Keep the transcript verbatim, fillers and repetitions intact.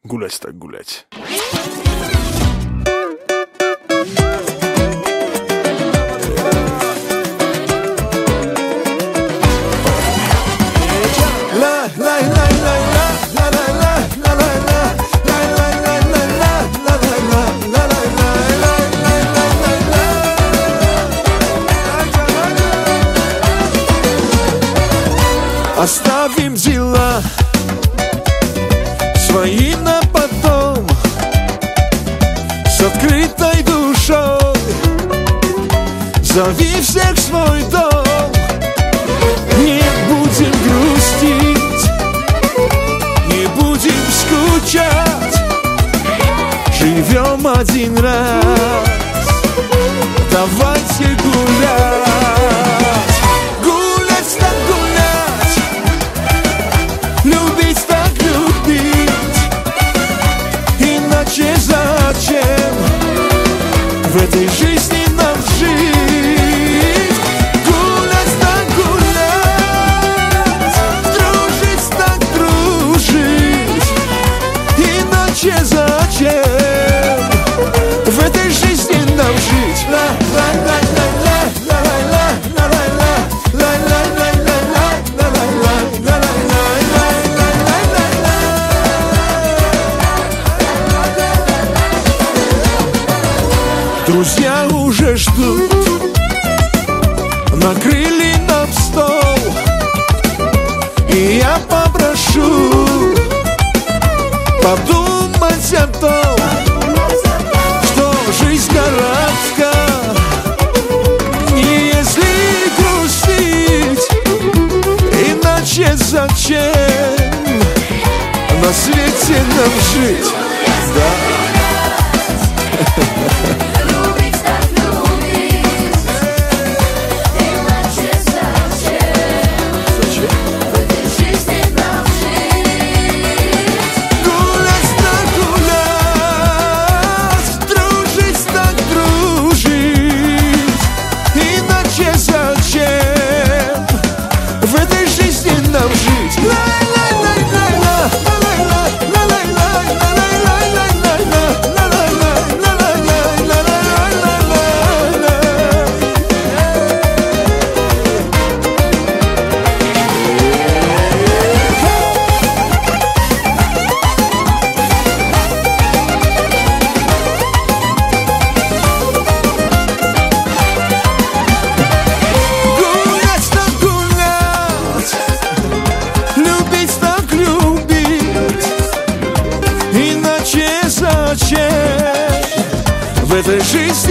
Гулять так гулять. Оставим дела свои на потом, с открытой душой зови всех в свой дом. Не будем грустить, не будем скучать, живем один раз, давайте гулять. Гулять так гулять, любить так любить, иначе зачем в этой жизни нам жить? Гулять так гулять, дружить так дружить, иначе зачем в этой жизни нам жить? Друзья уже ждут, накрыли нам стол, и я попрошу подумать о том, что жизнь коротка, не если грустить, иначе зачем на свете нам жить? Да. В этой жизни